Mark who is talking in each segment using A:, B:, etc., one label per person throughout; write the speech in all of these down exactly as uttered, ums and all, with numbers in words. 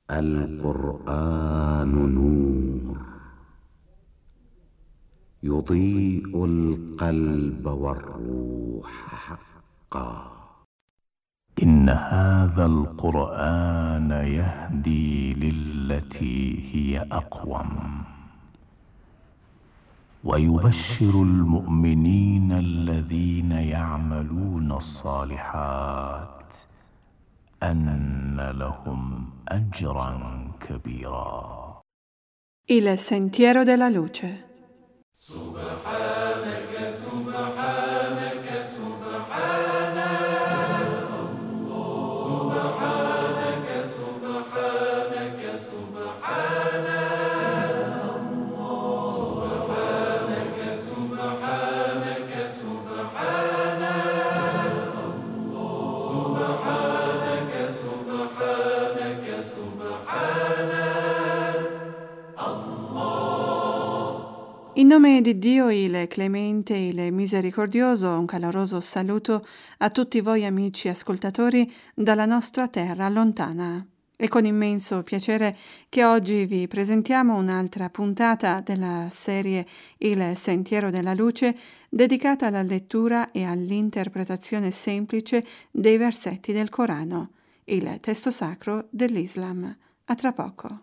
A: القرآن نور يضيء القلب والروح حقا.
B: إن هذا القرآن يهدي للتي هي أقوم ويبشر المؤمنين الذين يعملون الصالحات أن لهم أجرا كبيرا.
C: Il sentiero della luce.
D: سبحانك سبحانك سبحانك سبحانك سبحانك سبحانك سبحانك سبحانك سبحانك سبحانك
C: In nome di Dio, il clemente, il misericordioso, un caloroso saluto a tutti voi amici ascoltatori dalla nostra terra lontana. È con immenso piacere che oggi vi presentiamo un'altra puntata della serie Il Sentiero della Luce, dedicata alla lettura e all'interpretazione semplice dei versetti del Corano, il testo sacro dell'Islam. A tra poco.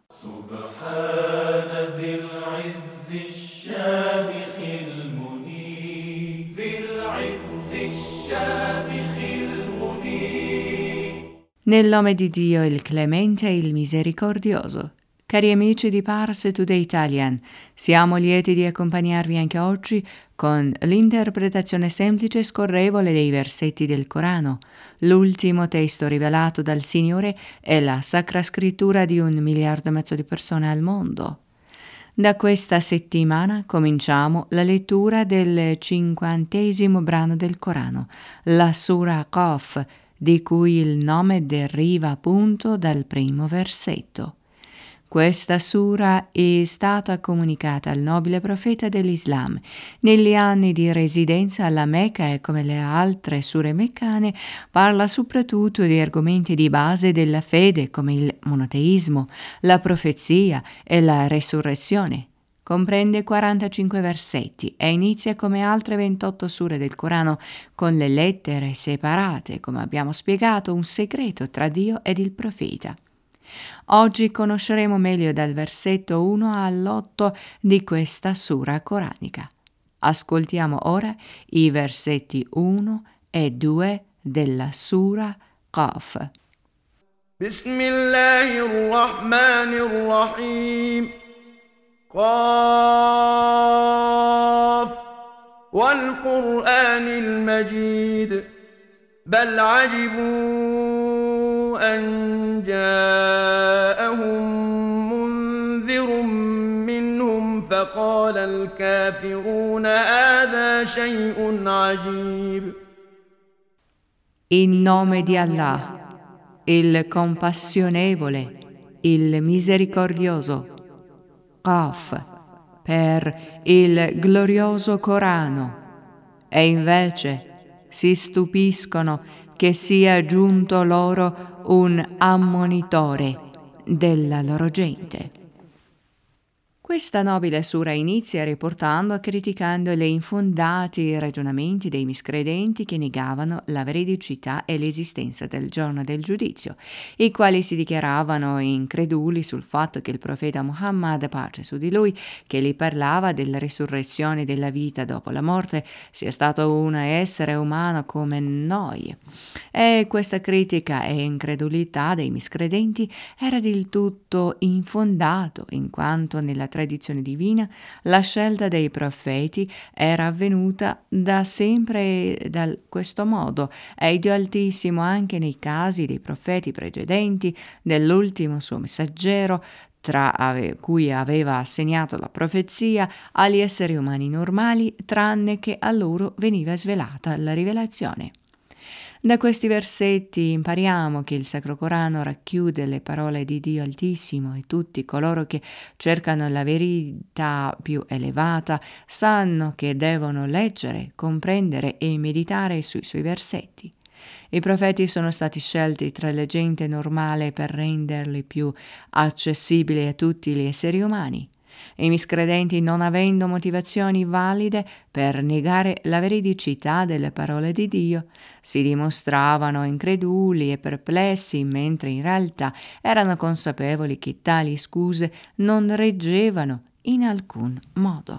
C: Nel nome di Dio, il clemente e il misericordioso. Cari amici di Parse Today Italian, siamo lieti di accompagnarvi anche oggi con l'interpretazione semplice e scorrevole dei versetti del Corano, l'ultimo testo rivelato dal Signore e la sacra scrittura di un miliardo e mezzo di persone al mondo. Da questa settimana cominciamo la lettura del cinquantesimo brano del Corano, la Sura Qaf, di cui il nome deriva appunto dal primo versetto. Questa sura è stata comunicata al nobile profeta dell'Islam negli anni di residenza alla Mecca e, come le altre sure meccane, parla soprattutto di argomenti di base della fede come il monoteismo, la profezia e la resurrezione. Comprende quarantacinque versetti e inizia come altre ventotto sure del Corano con le lettere separate, come abbiamo spiegato, un segreto tra Dio ed il profeta. Oggi conosceremo meglio dal versetto uno all'otto di questa sura coranica. Ascoltiamo ora i versetti uno e due della sura Qaf.
E: Bismillahirrahmanirrahim. Qaf wal Qur'anil Majid. Bal ajibu an ja'ahum munzirun minhum faqala al-kafiruna hadha shay'un ajib.
C: In nome di Allah, il compassionevole, il misericordioso. Qaf, per il glorioso Corano. E invece si stupiscono che sia giunto loro un ammonitore della loro gente. Questa nobile sura inizia riportando e criticando le infondati ragionamenti dei miscredenti che negavano la veridicità e l'esistenza del giorno del giudizio, i quali si dichiaravano increduli sul fatto che il profeta Muhammad, pace su di lui, che li parlava della risurrezione della vita dopo la morte, sia stato un essere umano come noi. E questa critica e incredulità dei miscredenti era del tutto infondato, in quanto nella tradizione divina la scelta dei profeti era avvenuta da sempre da questo modo, e Dio Altissimo anche nei casi dei profeti precedenti, dell'ultimo suo messaggero, tra ave, cui aveva assegnato la profezia agli esseri umani normali, tranne che a loro veniva svelata la rivelazione. Da questi versetti impariamo che il Sacro Corano racchiude le parole di Dio Altissimo e tutti coloro che cercano la verità più elevata sanno che devono leggere, comprendere e meditare sui suoi versetti. I profeti sono stati scelti tra la gente normale per renderli più accessibili a tutti gli esseri umani. I miscredenti, non avendo motivazioni valide per negare la veridicità delle parole di Dio, si dimostravano increduli e perplessi, mentre in realtà erano consapevoli che tali scuse non reggevano in alcun modo.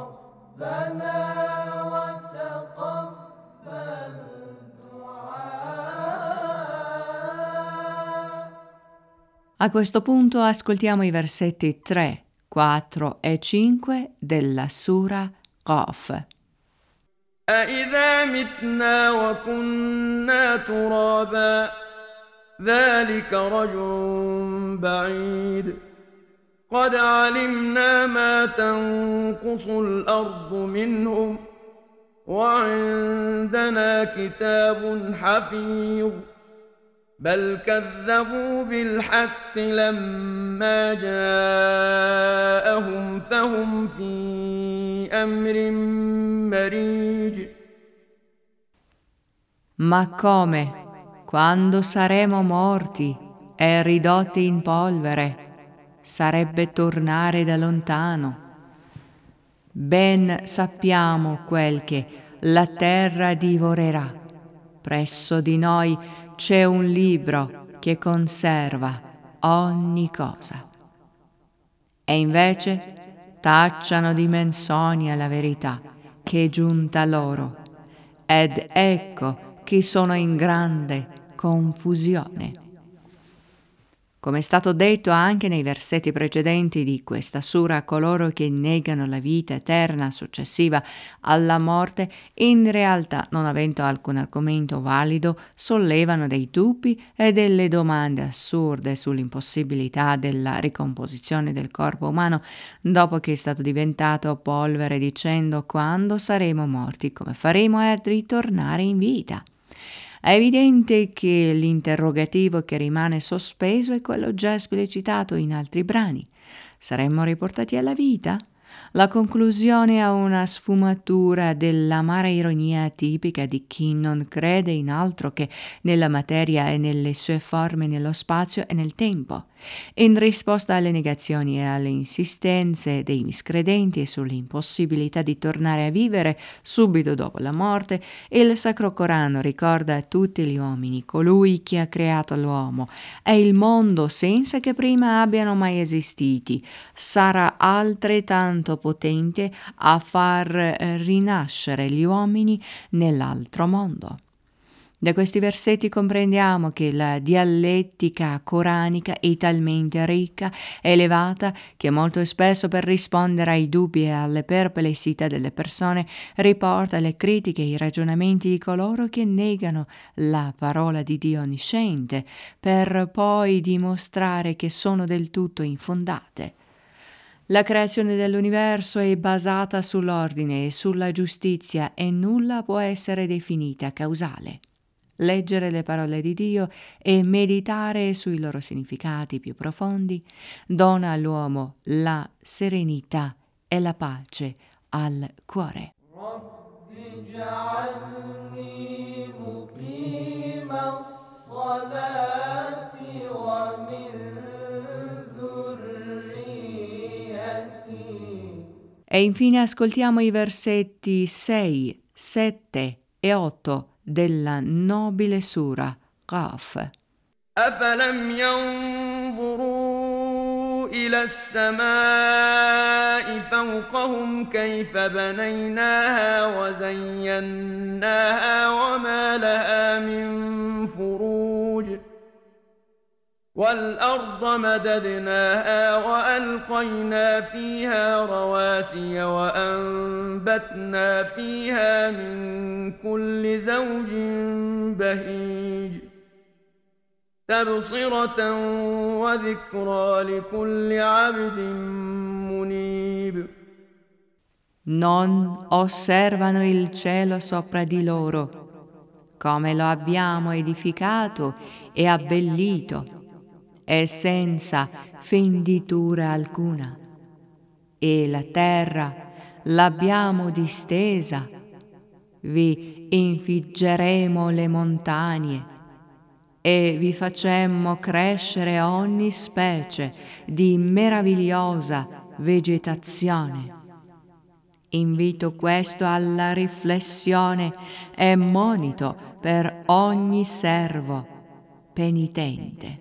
C: A questo punto ascoltiamo i versetti tre, quattro e cinque della Sura Qaf.
E: أَإِذَا مِتْنَا وَكُنَّا تُرَابًا ذَلِكَ رَجْعٌ بَعِيدٌ قَدْ عَلِمْنَا مَا تَنقُصُ الْأَرْضُ مِنْهُمْ وَعِندَنَا كِتَابٌ حَفِيظٌ بل كذبوا بالحق لما جاءهم فهم في أمر مريج.
C: Ma come, quando saremo morti e ridotti in polvere, sarebbe tornare da lontano. Ben sappiamo quel che la terra divorerà. Presso di noi c'è un libro che conserva ogni cosa. E invece tacciano di menzogna la verità che è giunta loro, ed ecco che sono in grande confusione. Come è stato detto anche nei versetti precedenti di questa sura, coloro che negano la vita eterna successiva alla morte, in realtà, non avendo alcun argomento valido, sollevano dei dubbi e delle domande assurde sull'impossibilità della ricomposizione del corpo umano dopo che è stato diventato polvere, dicendo: quando saremo morti, come faremo a ritornare in vita? È evidente che l'interrogativo che rimane sospeso è quello già esplicitato in altri brani. Saremmo riportati alla vita? La conclusione ha una sfumatura dell'amara ironia tipica di chi non crede in altro che nella materia e nelle sue forme nello spazio e nel tempo. In risposta alle negazioni e alle insistenze dei miscredenti sull'impossibilità di tornare a vivere subito dopo la morte, il Sacro Corano ricorda a tutti gli uomini colui che ha creato l'uomo e il mondo senza che prima abbiano mai esistiti, sarà altrettanto potente a far rinascere gli uomini nell'altro mondo. Da questi versetti comprendiamo che la dialettica coranica è talmente ricca e elevata che molto spesso, per rispondere ai dubbi e alle perplessità delle persone, riporta le critiche e i ragionamenti di coloro che negano la parola di Dio onnisciente, per poi dimostrare che sono del tutto infondate. La creazione dell'universo è basata sull'ordine e sulla giustizia e nulla può essere definita causale. Leggere le parole di Dio e meditare sui loro significati più profondi dona all'uomo la serenità e la pace al cuore. E infine ascoltiamo i versetti sei, sette e otto della nobile sura Qaf.
E: أفلم ينظروا إلى السماء فوقهم كيف بنيناها وزيناها وما لها من فروج والأرض مددناها وألقينا فيها رواسي وأنبتنا فيها من كل زوج بهيج تبصرة وذكرى لكل عبد منيب.
C: Non osservano il cielo sopra di loro, come lo abbiamo edificato e abbellito, e senza fenditura alcuna, e la terra l'abbiamo distesa, vi infiggeremo le montagne e vi facemmo crescere ogni specie di meravigliosa vegetazione. Invito questo alla riflessione e monito per ogni servo penitente.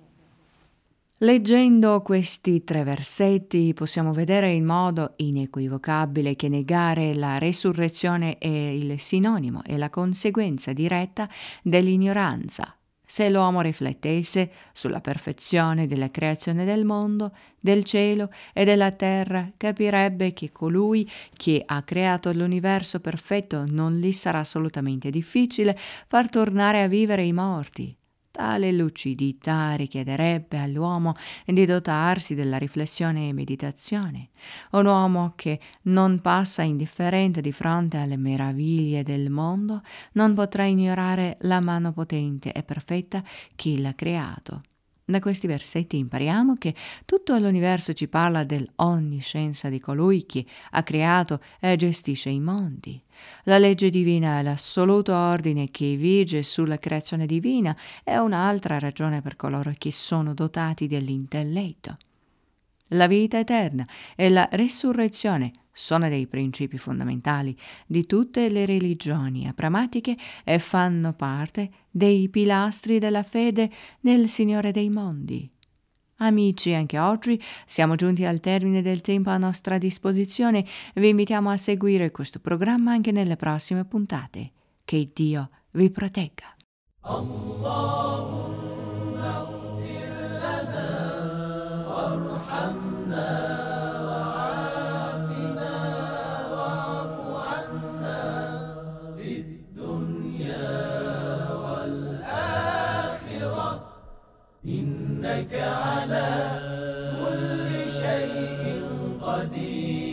C: Leggendo questi tre versetti possiamo vedere in modo inequivocabile che negare la resurrezione è il sinonimo e la conseguenza diretta dell'ignoranza. Se l'uomo riflettesse sulla perfezione della creazione del mondo, del cielo e della terra, capirebbe che colui che ha creato l'universo perfetto non gli sarà assolutamente difficile far tornare a vivere i morti. Tale lucidità richiederebbe all'uomo di dotarsi della riflessione e meditazione. Un uomo che non passa indifferente di fronte alle meraviglie del mondo non potrà ignorare la mano potente e perfetta che l'ha creato. Da questi versetti impariamo che tutto l'universo ci parla dell'onniscienza di colui che ha creato e gestisce i mondi. La legge divina e l'assoluto ordine che vige sulla creazione divina è un'altra ragione per coloro che sono dotati dell'intelletto. La vita eterna e la resurrezione sono dei principi fondamentali di tutte le religioni abramatiche e fanno parte dei pilastri della fede nel Signore dei mondi. Amici, anche oggi siamo giunti al termine del tempo a nostra disposizione. Vi invitiamo a seguire questo programma anche nelle prossime puntate. Che Dio vi protegga.
D: إنك على كل شيء قدير.